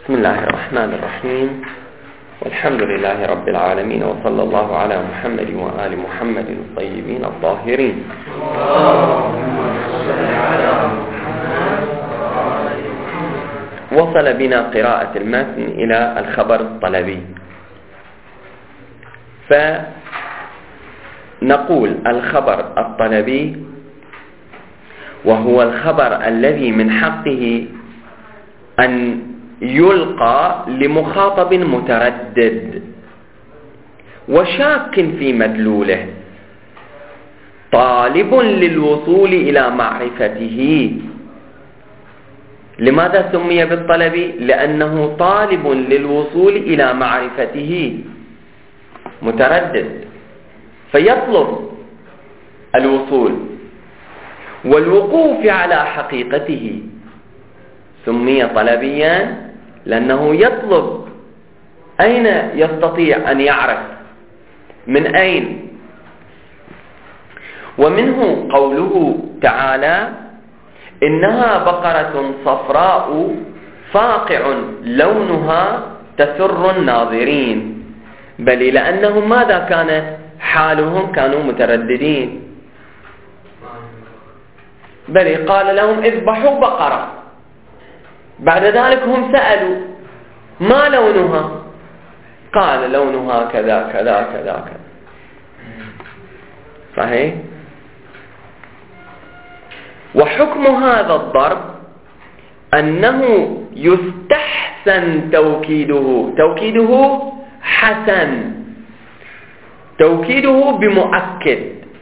بسم الله الرحمن الرحيم، والحمد لله رب العالمين، وصلى الله على محمد وآل محمد الطيبين الطاهرين. وصل بنا قراءة المتن إلى الخبر الطلبي، فنقول الخبر الطلبي وهو الخبر الذي من حقه أن يلقى لمخاطب متردد وشاك في مدلوله، طالب للوصول إلى معرفته. لماذا سمي بالطلب؟ لأنه طالب للوصول إلى معرفته، متردد فيطلب الوصول والوقوف على حقيقته. سمي طلبيا لأنه يطلب أين يستطيع أن يعرف، من أين. ومنه قوله تعالى: إنها بقرة صفراء فاقع لونها تسر الناظرين. بل لأنهم ماذا كانت حالهم؟ كانوا مترددين. بل قال لهم اذبحوا بقرة، بعد ذلك هم سألوا ما لونها؟ قال لونها كذا كذا كذا كذا. صحيح؟ وحكم هذا الضرب أنه يستحسن توكيده حسن، توكيده بمؤكد،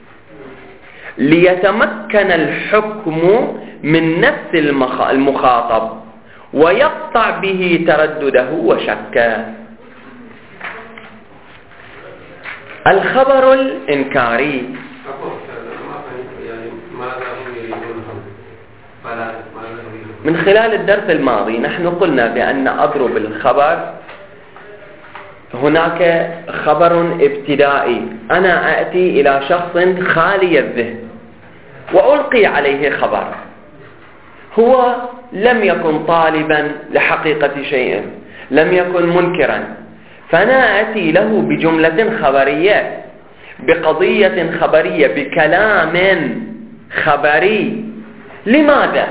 ليتمكن الحكم من نفس المخاطب ويقطع به تردده وشكه. الخبر الإنكاري من خلال الدرس الماضي نحن قلنا بأن أضرب الخبر، هناك خبر ابتدائي، أنا أأتي إلى شخص خالي الذهن وألقي عليه خبر، هو لم يكن طالبا لحقيقة شيء، لم يكن منكرا، فأنا أتي له بجملة خبرية، بقضية خبرية، بكلام خبري. لماذا؟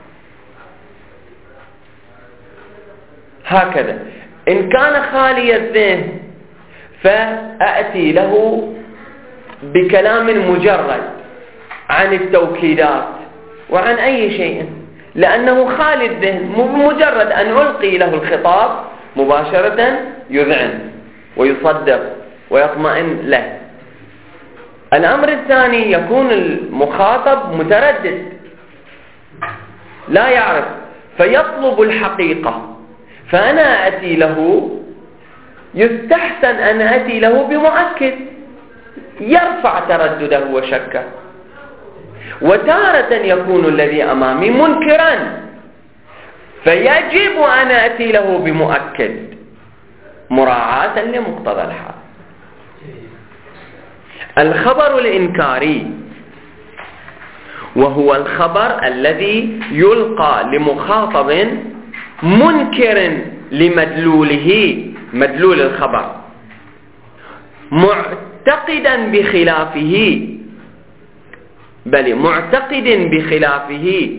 هكذا إن كان خالي الذهن فأتي له بكلام مجرد عن التوكيدات وعن أي شيء، لأنه خالي الذهن، مجرد أن ألقي له الخطاب مباشرة يذعن ويصدق ويطمئن له. الأمر الثاني يكون المخاطب متردد لا يعرف فيطلب الحقيقة، فأنا أتي له، يستحسن أن أتي له بمؤكد يرفع تردده وشكه. وتارة يكون الذي أمامي منكرا فيجب أن أتي له بمؤكد مراعاة لمقتضى الحال. الخبر الإنكاري وهو الخبر الذي يلقى لمخاطب منكر لمدلوله، مدلول الخبر، معتقدا بخلافه، بل معتقد بخلافه،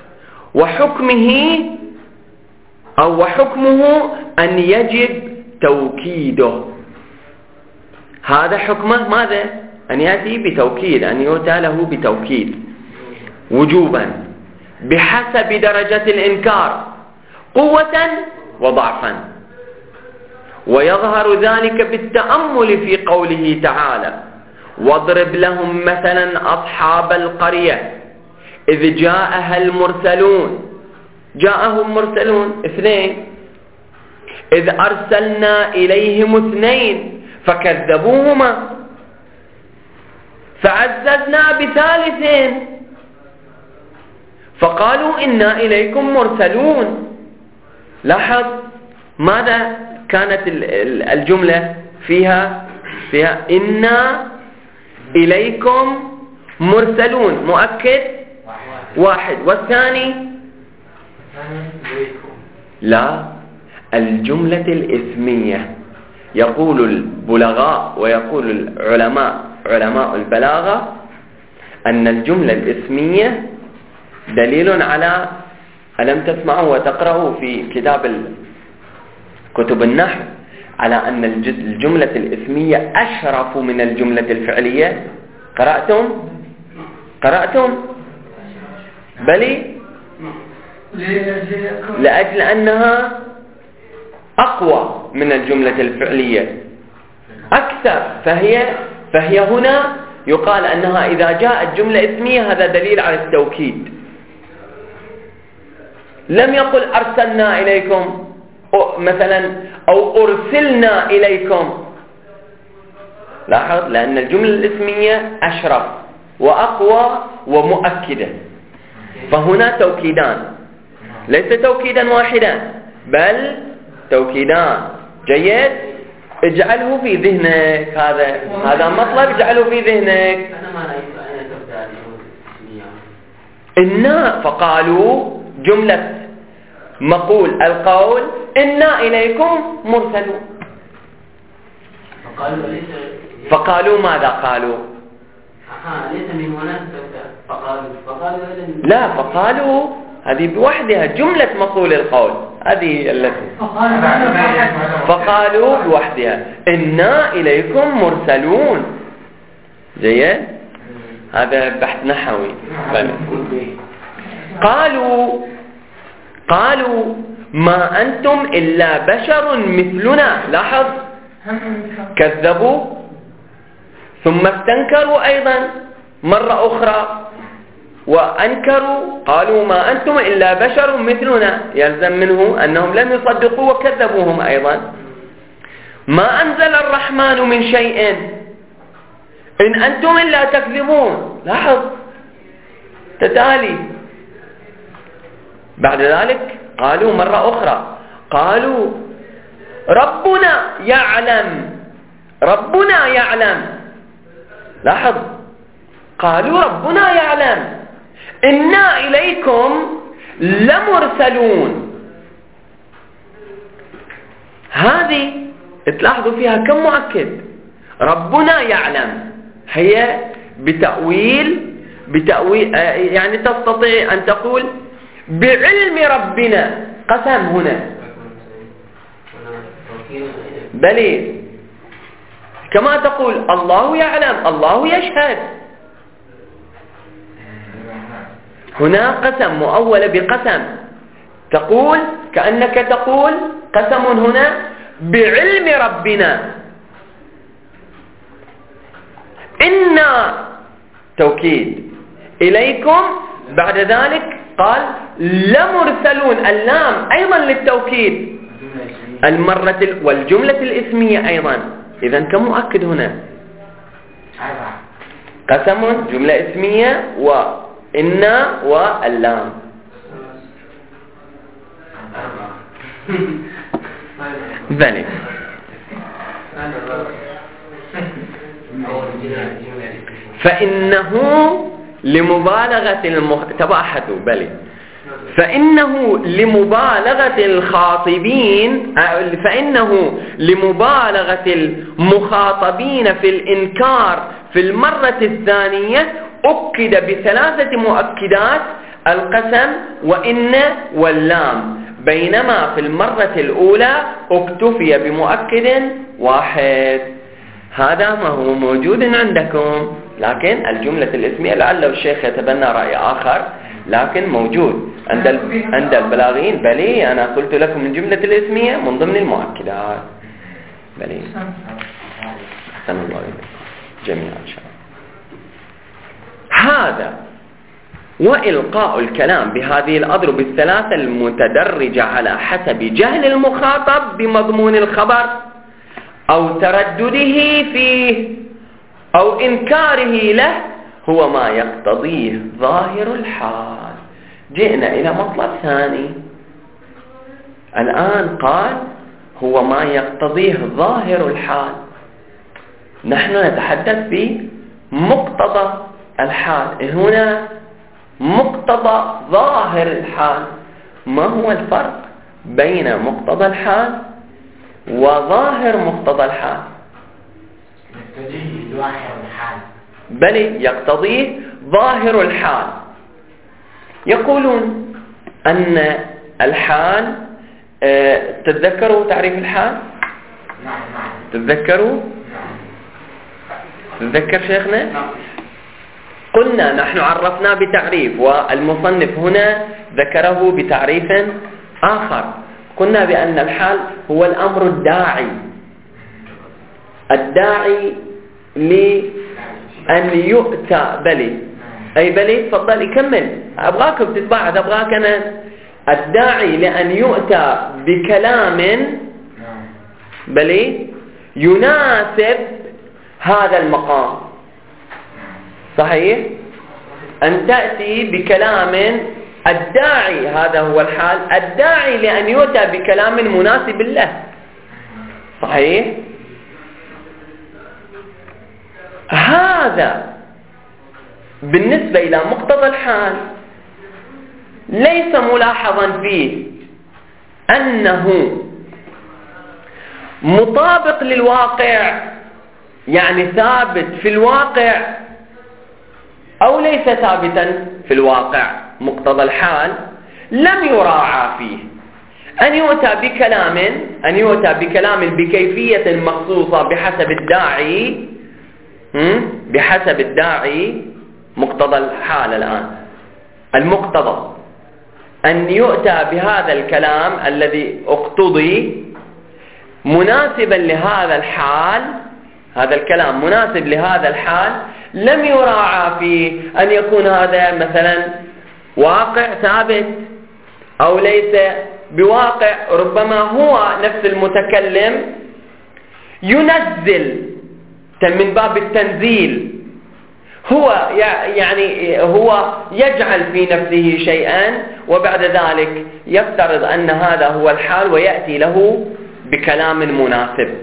وحكمه أن يجب توكيده. هذا حكمه ماذا؟ أن يأتي بتوكيد، أن يؤتى له بتوكيد وجوبا بحسب درجة الإنكار، قوة وضعفا. ويظهر ذلك بالتأمل في قوله تعالى: واضرب لهم مثلا أصحاب القرية إذ جاءها المرسلون. جاءهم مرسلون اثنين، إذ أرسلنا إليهم اثنين فكذبوهما فعززنا بثالث فقالوا إنا إليكم مرسلون. لاحظ ماذا كانت الجملة فيها إنا إليكم مرسلون، مؤكد واحد، والثاني لا، الجملة الإسمية. يقول البلغاء ويقول العلماء علماء البلاغة أن الجملة الإسمية دليل على، ألم تسمعوا وتقرأوا في كتب النحو على أن الجملة الإسمية أشرف من الجملة الفعلية؟ قرأتم؟ بل لأجل أنها أقوى من الجملة الفعلية أكثر، فهي هنا يقال أنها إذا جاءت جملة اسمية هذا دليل على التوكيد. لم يقل أرسلنا إليكم مثلا أو أرسلنا إليكم، لاحظ، لأن الجملة الاسمية أشرف وأقوى ومؤكدة، فهنا توكيدان، ليس توكيدا واحدا بل توكيدان. جيد، اجعله في ذهنك، هذا مطلب اجعله في ذهنك. إنا، فقالوا جملة مقول القول إنا إليكم مرسلون. فقالوا ماذا قالوا؟ ليس من هناك لا، فقالوا هذه بوحدها جملة مقول القول، هذه التي فقالوا بوحدها إنا إليكم مرسلون. جيد، هذا بحث نحوي. قالوا ما أنتم إلا بشر مثلنا. لاحظ، كذبوا ثم استنكروا أيضا مرة أخرى وأنكروا، قالوا ما أنتم إلا بشر مثلنا، يلزم منه أنهم لم يصدقوا وكذبوهم أيضا. ما أنزل الرحمن من شيء إن أنتم إلا تكذبون. لاحظ تتالي. بعد ذلك قالوا مرة أخرى، قالوا ربنا يعلم. لاحظ، قالوا ربنا يعلم إنا إليكم لمرسلون. هذه تلاحظوا فيها كم مؤكد؟ ربنا يعلم هي بتأويل يعني تستطيع أن تقول بعلم ربنا، قسم هنا، بل كما تقول الله يعلم، الله يشهد. هنا قسم مؤولة بقسم، تقول كأنك تقول قسم هنا بعلم ربنا. إنا توكيد، إليكم بعد ذلك قال لمرسلون، اللام أيضا للتوكيد والجملة الإسمية أيضا. إذن كم مؤكد هنا؟ قسم، جملة اسمية، وإنا، واللام. ذلك فإنه لمبالغة تباحثوا بل فإنه لمبالغة الخاطبين، فإنه لمبالغة المخاطبين في الإنكار في المرة الثانية أكد بثلاثة مؤكدات: القسم وإن واللام، بينما في المرة الأولى اكتفي بمؤكد واحد. هذا ما هو موجود عندكم، لكن الجملة الاسمية لعل الشيخ يتبنى رأي آخر، لكن موجود عند البلاغيين. بلي أنا قلت لكم الجملة الاسمية من ضمن المؤكدات. بلي أحسن الله إليكم جميعا إن شاء الله. هذا وإلقاء الكلام بهذه الأضرب الثلاثة المتدرجة على حسب جهل المخاطب بمضمون الخبر أو تردده فيه أو إنكاره له هو ما يقتضيه ظاهر الحال. جئنا إلى مطلب ثاني الآن، قال هو ما يقتضيه ظاهر الحال. نحن نتحدث بمقتضى الحال، هنا مقتضى ظاهر الحال. ما هو الفرق بين مقتضى الحال وظاهر مقتضى الحال. يقتضيه ظاهر الحال، بل يقتضيه ظاهر الحال. يقولون أن الحال، تتذكروا تعريف الحال؟ تتذكروا؟ تتذكر شيخنا؟ قلنا نحن عرفنا بتعريف، والمصنف هنا ذكره بتعريف آخر. قلنا بأن الحال هو الأمر الداعي لأن يؤتى بلي. أي بلي تفضل يكمل، أبغاكم تتباعد، أبغاك أنا. الداعي لأن يؤتى بكلام بلي يناسب هذا المقام. صحيح؟ أن تأتي بكلام الداعي، هذا هو الحال، الداعي لأن يؤتى بكلام مناسب له. صحيح؟ هذا بالنسبة إلى مقتضى الحال ليس ملاحظا فيه أنه مطابق للواقع، يعني ثابت في الواقع أو ليس ثابتا في الواقع. مقتضى الحال لم يراعى فيه أن يؤتى بكلام بكيفية مخصوصة بحسب الداعي. مقتضى الحال الآن، المقتضى أن يؤتى بهذا الكلام الذي اقتضي مناسبا لهذا الحال، هذا الكلام مناسب لهذا الحال. لم يراعى فيه أن يكون هذا مثلا واقع ثابت أو ليس بواقع. ربما هو نفس المتكلم ينزل من باب التنزيل، هو يجعل في نفسه شيئا وبعد ذلك يفترض أن هذا هو الحال ويأتي له بكلام مناسب،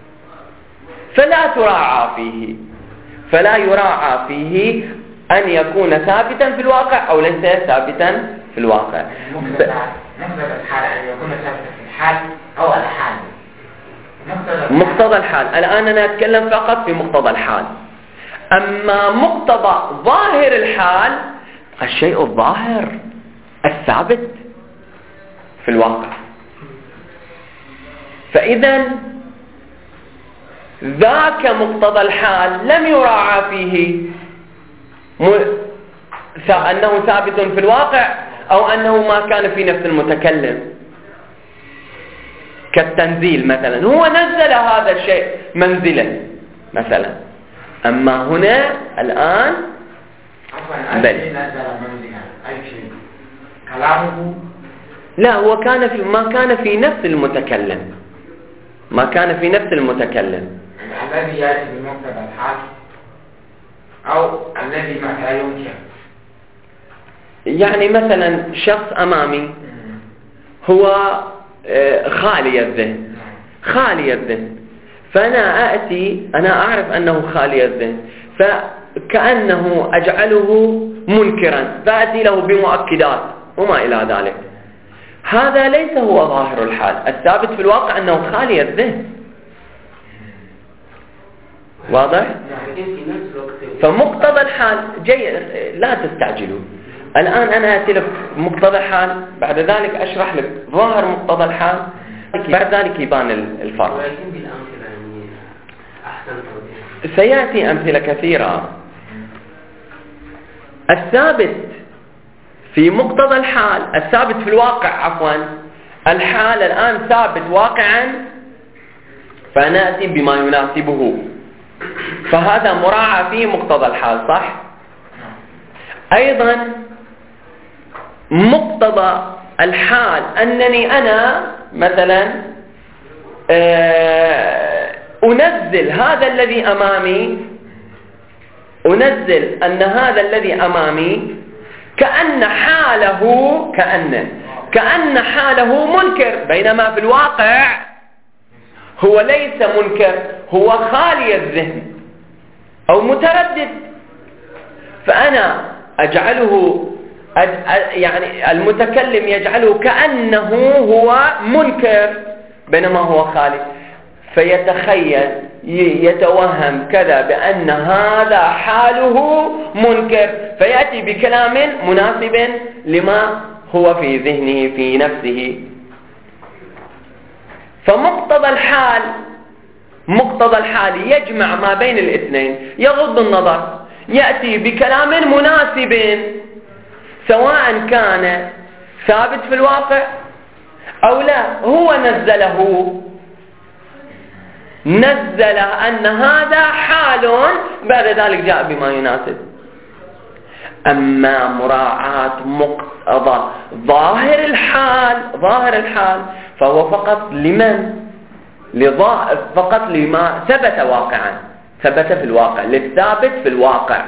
فلا يراعى فيه أن يكون ثابتا في الواقع أو ليس ثابتا في الواقع. مقتضى الحال أن يكون ثابتا في الحال أو الحال. مقتضى الحال الآن أنا أتكلم فقط في مقتضى الحال. أما مقتضى ظاهر الحال الشيء الظاهر الثابت في الواقع. فإذا ذاك مقتضى الحال لم يراعى فيه أنه ثابت في الواقع أو أنه ما كان في نفس المتكلم، كالتنزيل مثلا. هو نزل هذا الشيء منزلا مثلا، أما هنا الآن بل نزل منزلا أي شيء كلامه لا، هو ما كان في نفس المتكلم، ما كان في نفس المتكلم. الذي يأتي بمقتضى الحال أو الذي ما يمكن. يعني مثلا شخص أمامي هو خالي الذهن، فأنا أأتي، أنا أعرف أنه خالي الذهن، فكأنه أجعله منكرا، فأتي له بمؤكدات وما إلى ذلك. هذا ليس هو ظاهر الحال. الثابت في الواقع أنه خالي الذهن. واضح؟ فمقتضى الحال لا تستعجلوا. الآن أنا أتي لك مقتضى الحال، بعد ذلك أشرح لك ظاهر مقتضى الحال، بعد ذلك يبان الفرق. سيأتي أمثلة كثيرة. الثابت في مقتضى الحال، الثابت في الواقع الحال الآن ثابت واقعا، فنأتي بما يناسبه، فهذا مراعى فيه مقتضى الحال. صح؟ أيضا مقتضى الحال أنني أنا مثلا أنزل هذا الذي أمامي، أنزل أن هذا الذي أمامي كأن حاله منكر، بينما في الواقع هو ليس منكر، هو خالي الذهن أو متردد. فأنا أجعله يعني المتكلم يجعله كأنه هو منكر بينما هو خالي، فيتخيل يتوهم كذا بأن هذا حاله منكر، فيأتي بكلام مناسب لما هو في ذهنه في نفسه. مقتضى الحال يجمع ما بين الاثنين، يغض النظر، يأتي بكلام مناسب سواء كان ثابت في الواقع أو لا، هو نزله أن هذا حال، بعد ذلك جاء بما يناسب. أما مراعاة مقتضى ظاهر الحال فهو فقط فقط لما ثبت واقعا، ثبت في الواقع، للثابت في الواقع.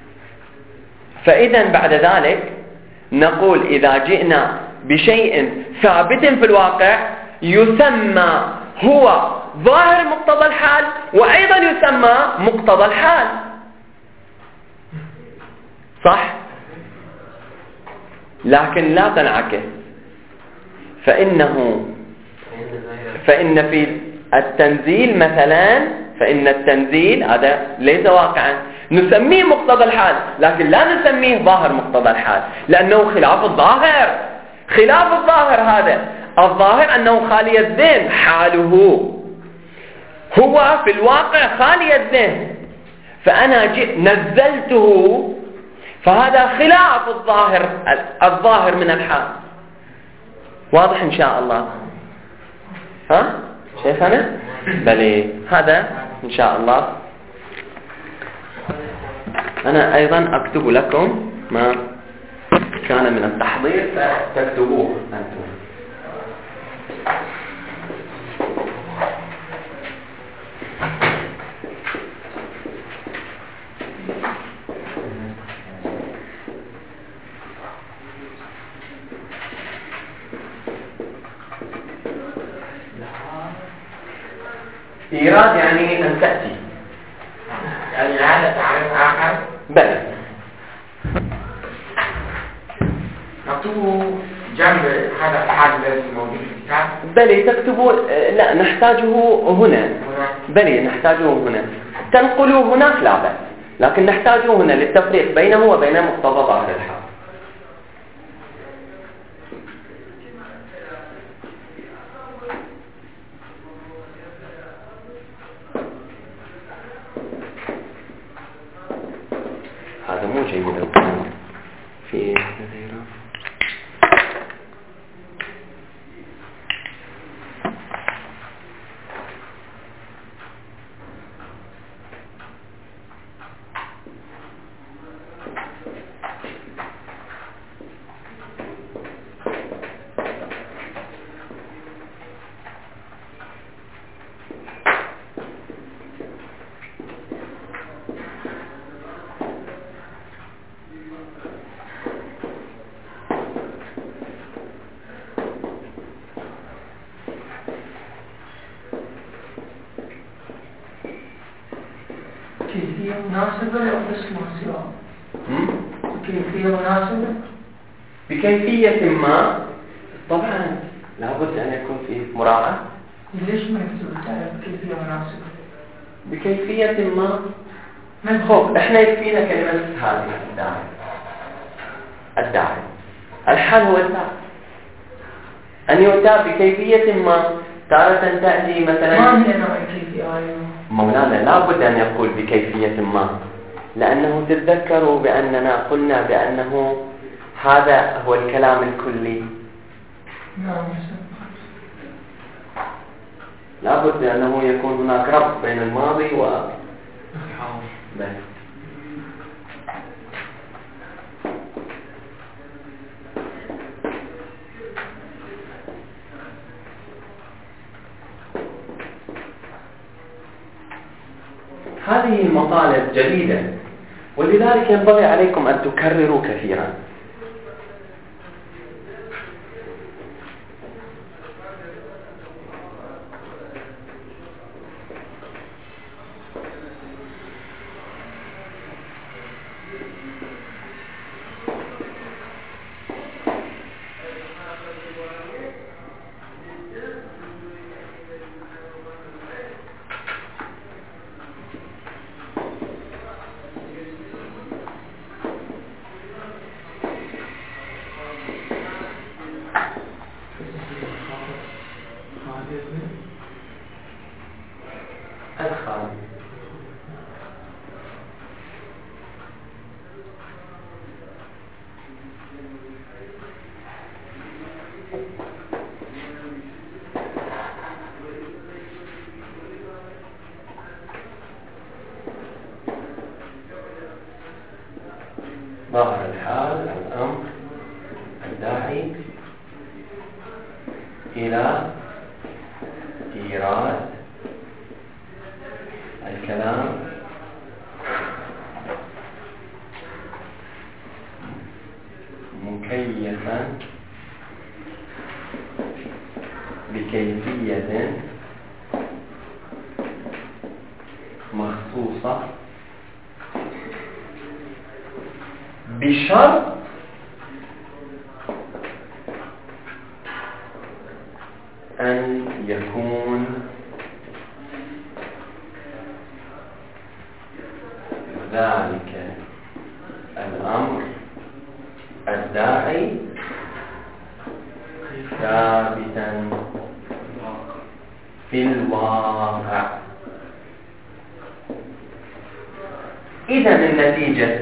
فإذا بعد ذلك نقول إذا جئنا بشيء ثابت في الواقع يسمى هو ظاهر مقتضى الحال، وأيضا يسمى مقتضى الحال، صح؟ لكن لا تنعكس، فإن في التنزيل مثلا، فإن التنزيل هذا ليس واقعا، نسميه مقتضى الحال لكن لا نسميه ظاهر مقتضى الحال، لأنه خلاف الظاهر. هذا الظاهر أنه خالي الذهن، حاله هو في الواقع خالي الذهن، فأنا نزلته، فهذا خلاف الظاهر من الحال. واضح إن شاء الله؟ ها شيخنا؟ بلي هذا إن شاء الله. أنا أيضا أكتب لكم ما كان من التحضير فتكتبوه أنتم. إيراد يعني أن تأتي، يعني هذا تعريف آخر. بلى نكتبه جنب هذا الحال الذي موجود في الكتاب. بلى تكتبوا، لا نحتاجه هنا. بلى نحتاجه هنا، تنقلوه هناك لا بأس، لكن نحتاجه هنا للتفريق بينه وبين مقتضى ظاهر الحال. هذا مو جيد الكلام في نذيرة. كيفية مناسبة أو بس ما كيفية مناسبة؟ بكيفية ما طبعا لابد أن يكون فيه مراعاة. ليش ما يكتب التعريف بكيفية مناسبة؟ بكيفية ما خب احنا يكفينا كلمة هذه الداعي. الحال هو الداعي، أن يؤتى بكيفية ما. تارة تأتي مثلا، ما هي نوع الكيفية؟ مولانا لابد أن يقول بكيفية ما، لأنه تتذكروا بأننا قلنا بأنه هذا هو الكلام الكلي. نعم. لابد أنه يكون هناك ربط بين الماضي و هذه المطالب جديدة، ولذلك ينبغي عليكم أن تكرروا كثيرا. الخال. ظاهر الحال الأمر الداعي إلى إيراد الكلام مكيفا بكيفية مخصوصة بشرط أن يكون ذلك الأمر الداعي ثابتا في الواقع. إذن النتيجة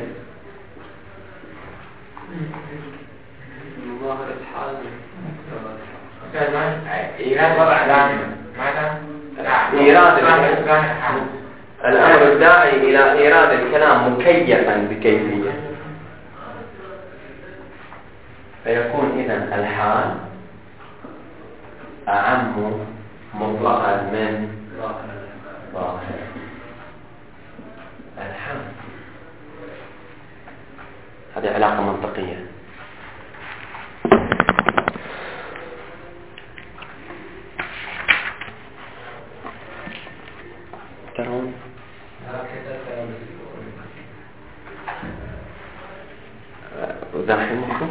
ظاهر الحال إيراد وضع دائما ماذا؟ إيراد الأمر الداعي إلى إيراد الكلام مكيفا بكيفية، فيكون إذن الحال أعم مطلقا من ظاهر الحال. هذه علاقة منطقية. ترون أزاحمكم؟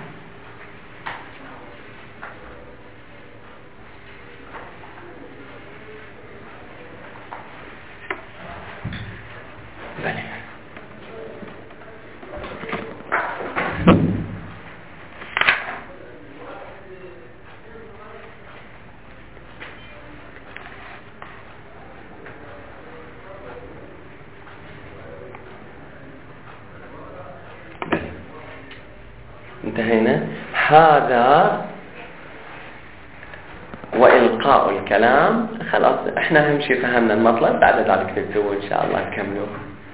بلى. انتهينا. هذا وإلقاء الكلام. خلاص احنا اهم شيء فهمنا المطلب، بعد ذلك تبدو ان شاء الله نكمله.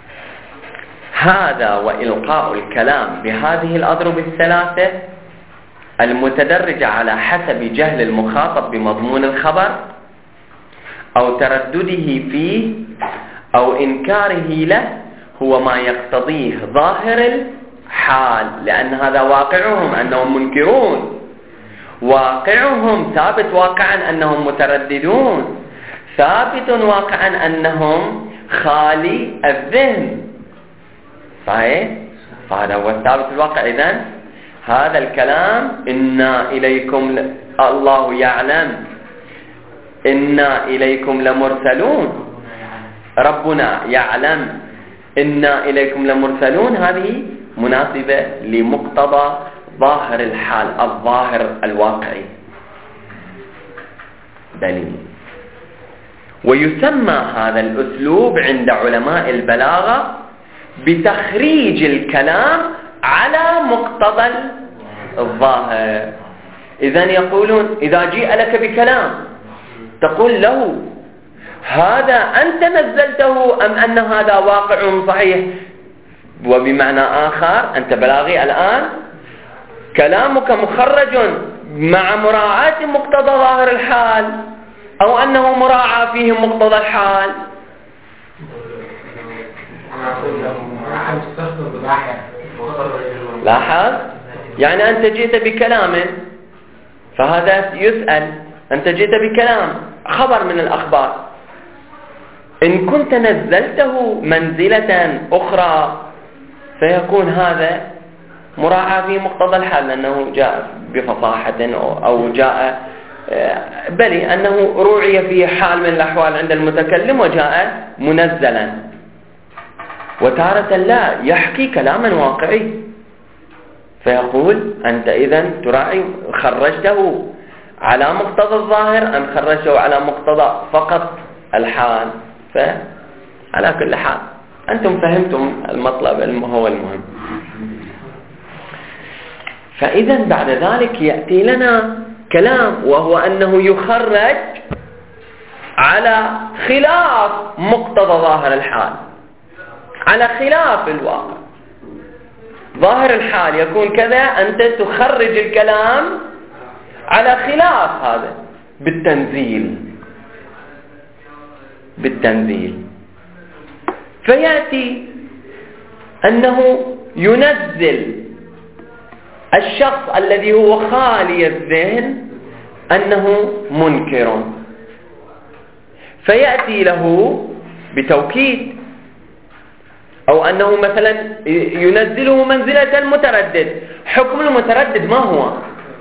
هذا وإلقاء الكلام بهذه الأضرب الثلاثة المتدرجة على حسب جهل المخاطب بمضمون الخبر أو تردده فيه أو إنكاره له هو ما يقتضيه ظاهر الحال، لأن هذا واقعهم أنهم منكرون، واقعهم ثابت واقعا أنهم مترددون، ثابت واقعا أنهم خالي الذهن. صحيح؟ فهذا هو الثابت الواقع. إذن هذا الكلام إنا إليكم الله يعلم إنا إليكم لمرسلون، ربنا يعلم إنا إليكم لمرسلون، هذه مناسبة لمقتضى ظاهر الحال الظاهر الواقعي. دليل. ويسمى هذا الأسلوب عند علماء البلاغة بتخريج الكلام على مقتضى الظاهر. إذن يقولون إذا جيء لك بكلام تقول له هذا أنت نزلته أم أن هذا واقع صحيح، وبمعنى آخر أنت بلاغي الآن كلامك مخرج مع مراعاة مقتضى ظاهر الحال أو أنه مراعى فيه مقتضى الحال. لاحظ، يعني أنت جئت بكلام، فهذا يسأل أنت جئت بكلام خبر من الأخبار، إن كنت نزلته منزلة أخرى فيكون هذا مراعى في مقتضى الحال، لأنه جاء بفصاحة أو جاء بل أنه روعي فيه حال من الأحوال عند المتكلم وجاء منزلا. وتارة لا يحكي كلاما واقعي، فيقول أنت إذن تراعي خرجته على مقتضى الظاهر أم خرجته على مقتضى فقط الحال. فعلى كل حال أنتم فهمتم المطلب هو المهم. فإذا بعد ذلك يأتي لنا كلام، وهو أنه يخرج على خلاف مقتضى ظاهر الحال، على خلاف الواقع. ظاهر الحال يكون كذا، أنت تخرج الكلام على خلاف هذا بالتنزيل. فيأتي أنه ينزل الشخص الذي هو خالي الذهن أنه منكر، فيأتي له بتوكيد، أو أنه مثلا ينزله منزلة المتردد. حكم المتردد ما هو؟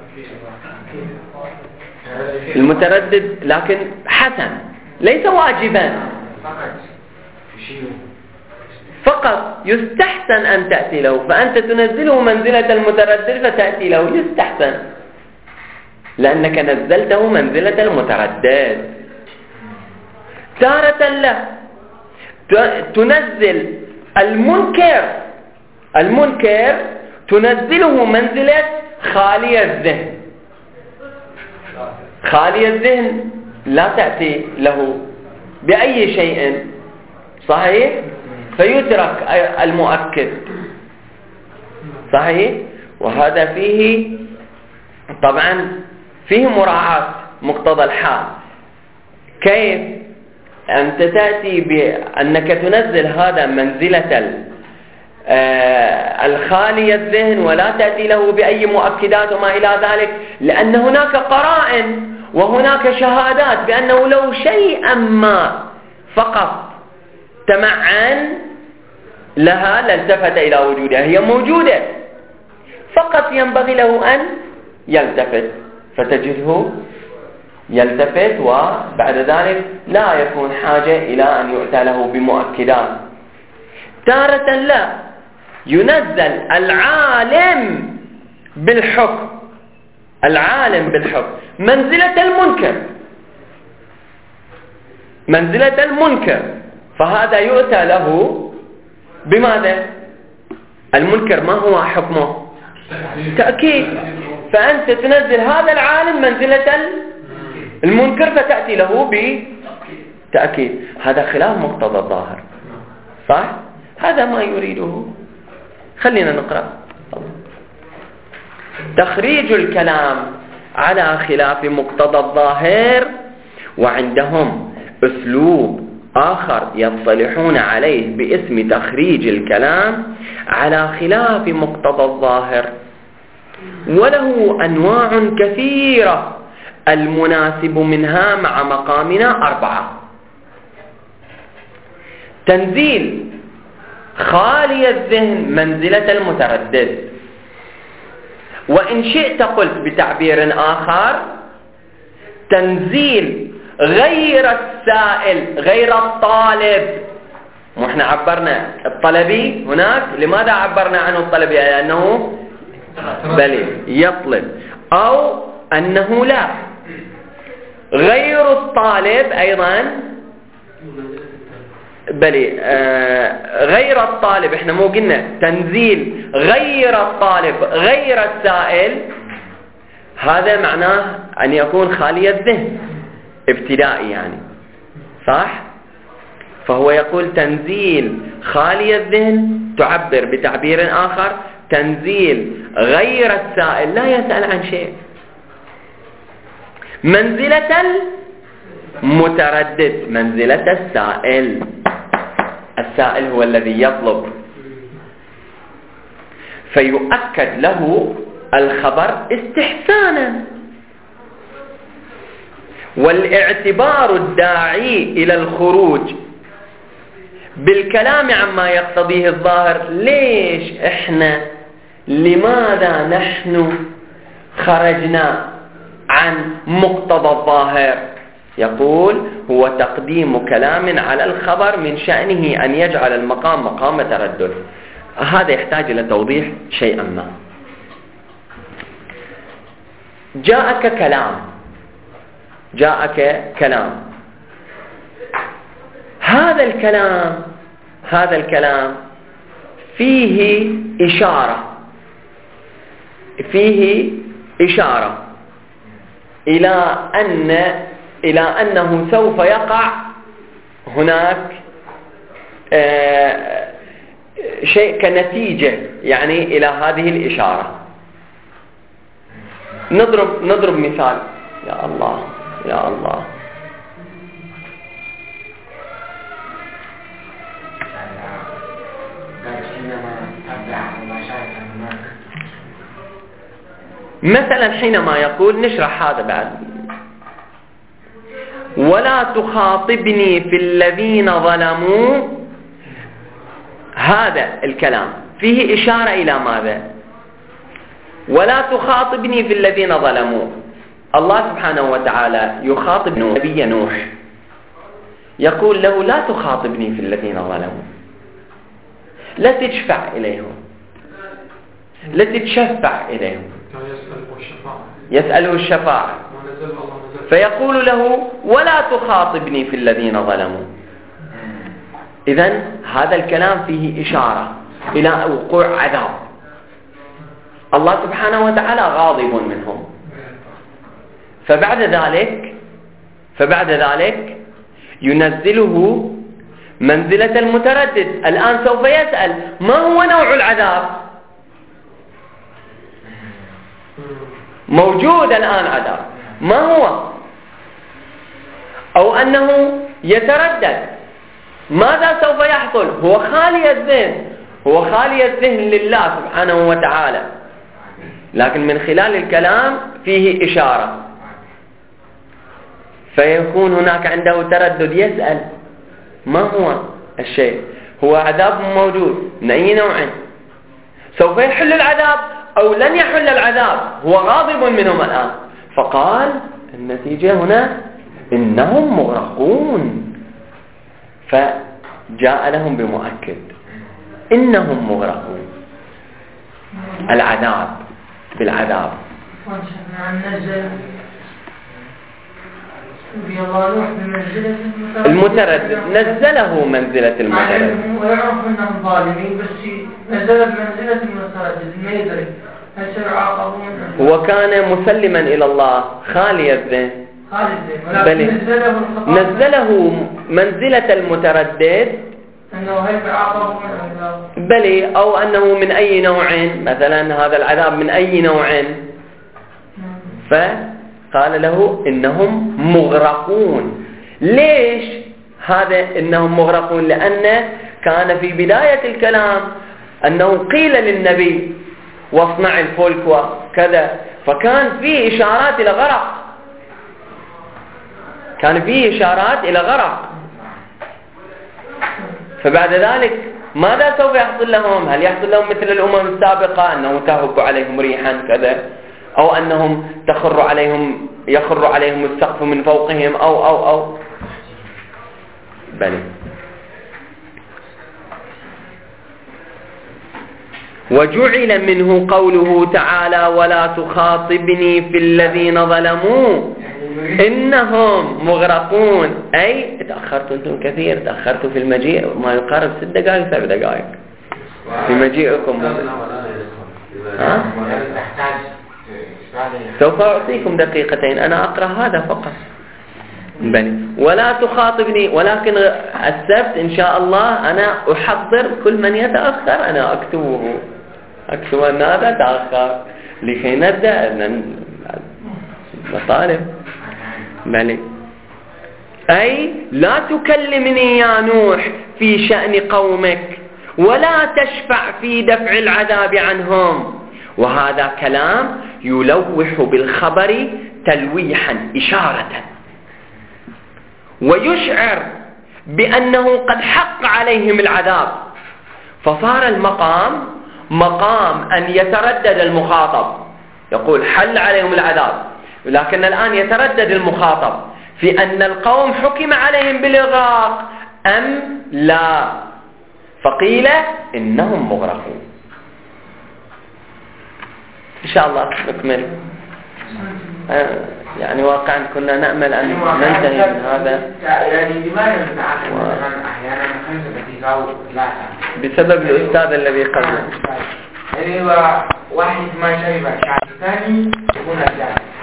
المتردد لكن حسن، ليس واجبا، فقط يستحسن أن تأتي له. فأنت تنزله منزلة المتردد فتأتي له، يستحسن لأنك نزلته منزلة المتردد. تارة لا تنزل المنكر تنزله منزلة خالي الذهن. خالي الذهن لا تأتي له بأي شيء، صحيح؟ فيترك المؤكد، صحيح؟ وهذا فيه طبعا فيه مراعاة مقتضى الحال. كيف أنت تأتي بأنك تنزل هذا منزلة الخالي الذهن ولا تأتي له بأي مؤكدات وما إلى ذلك؟ لأن هناك قرائن وهناك شهادات بأنه لو شيئا ما فقط تمعن لها لالتفت إلى وجودها. هي موجودة، فقط ينبغي له أن يلتفت، فتجده يلتفت، وبعد ذلك لا يكون حاجة إلى أن يؤتى له بمؤكدات. تارة لا ينزل العالم بالحكم منزلة المنكر، فهذا يؤتى له بماذا؟ المنكر ما هو حكمه؟ تأكيد. فأنت تنزل هذا العالم منزلة المنكر فتأتي له بتأكيد. هذا خلاف مقتضى الظاهر، صح؟ هذا ما يريده. خلينا نقرأ. تخريج الكلام على خلاف مقتضى الظاهر، وعندهم أسلوب آخر يصطلحون عليه باسم تخريج الكلام على خلاف مقتضى الظاهر، وله أنواع كثيرة، المناسب منها مع مقامنا 4. تنزيل خالي الذهن منزلة المتردد، وإن شئت قلت بتعبير آخر تنزيل غير السائل غير الطالب. وإحنا عبرنا الطلبي هناك، لماذا عبرنا عنه الطلبي؟ لأنه بل يطلب، أو أنه لا غير الطالب أيضا غير الطالب. احنا مو قلنا تنزيل غير الطالب غير السائل؟ هذا معناه أن يكون خالي الذهن ابتدائي يعني، صح؟ فهو يقول تنزيل خالي الذهن، تعبر بتعبير آخر تنزيل غير السائل لا يسأل عن شيء، منزلة المتردد منزلة السائل. السائل هو الذي يطلب، فيؤكد له الخبر استحسانا. والاعتبار الداعي إلى الخروج بالكلام عما يقتضيه الظاهر. لماذا نحن خرجنا عن مقتضى الظاهر؟ يقول هو تقديم كلام على الخبر من شأنه أن يجعل المقام مقام تردد. هذا يحتاج إلى توضيح شيئا ما. جاءك كلام جاءك كلام، هذا الكلام فيه إشارة إلى أنه سوف يقع هناك شيء كنتيجة، يعني إلى هذه الإشارة. نضرب مثال. يا الله يا الله. مثلا حينما يقول، نشرح هذا بعد، ولا تخاطبني في الذين ظلموا، هذا الكلام فيه إشارة إلى ماذا؟ ولا تخاطبني في الذين ظلموا. الله سبحانه وتعالى يخاطب نبي نوح، يقول له لا تخاطبني في الذين ظلموا، لا تشفع إليهم، لا تتشفع إليهم، يسأله الشفاعة، فيقول له ولا تخاطبني في الذين ظلموا. إذن هذا الكلام فيه إشارة إلى وقوع عذاب. الله سبحانه وتعالى غاضب منهم. فبعد ذلك ينزله منزلة المتردد. الآن سوف يسأل ما هو نوع العذاب؟ موجود الآن عذاب، ما هو؟ أو أنه يتردد، ماذا سوف يحصل؟ هو خالي الذهن لله سبحانه وتعالى، لكن من خلال الكلام فيه إشارة، فيكون هناك عنده تردد، يسأل ما هو الشيء؟ هو عذاب موجود من أي نوع؟ سوف يحل العذاب أو لن يحل العذاب؟ هو غاضب منهم الآن. فقال النتيجة هنا إنهم مغرقون، فجاء لهم بمؤكد إنهم مغرقون. العذاب بالعذاب. المتردد نزله منزلة المتردد، ويعرف أنهم ظالمين، بس نزلت منزلة المتردد ما يدري هل سيعاقبون. هو كان مسلما إلى الله خالي الذهن، نزله منزلة المتردد، أنه هل سيعاقبون بلي، أو أنه من أي نوع، مثلا هذا العذاب من أي نوع، فقال له إنهم مغرقون. ليش هذا إنهم مغرقون؟ لأن كان في بداية الكلام أنه قيل للنبي واصنع الفلك وكذا، فكان فيه إشارات إلى غرق، فبعد ذلك ماذا سوف يحصل لهم؟ هل يحصل لهم مثل الأمم السابقة أنه تهب عليهم ريحا كذا، أو أنهم يخر عليهم السقف من فوقهم أو بل. وجعل منه قوله تعالى ولا تخاطبني في الذين ظلموا إنهم مغرقون، أي تأخرتوا أنتم كثير، تأخرتوا في المجيء ما يقارب 6 دقائق 7 دقائق في مجيئكم. سوف أعطيكم دقيقتين، أنا أقرأ هذا فقط. ولا تخاطبني، ولكن السبت إن شاء الله أنا أحضر كل من يتأخر، أنا أكتب أن هذا تأخر لكي نبدأ مطالب. أي لا تكلمني يا نوح في شأن قومك ولا تشفع في دفع العذاب عنهم. وهذا كلام يلوح بالخبر تلويحا إشارة، ويشعر بأنه قد حق عليهم العذاب، فصار المقام مقام أن يتردد المخاطب، يقول حل عليهم العذاب، لكن الآن يتردد المخاطب في أن القوم حكم عليهم بالإغراق أم لا، فقيل إنهم مغرقون. إن شاء الله نكمل. يعني واقعا كنا نأمل أن ننتهي من هذا. يعني لماذا نتعاقب مثلا أحيانا 5 دقيقة أو 3 بسبب الأستاذ الذي قبله. يعني هو واحد ما شرب الشاي الثاني يكون الثالث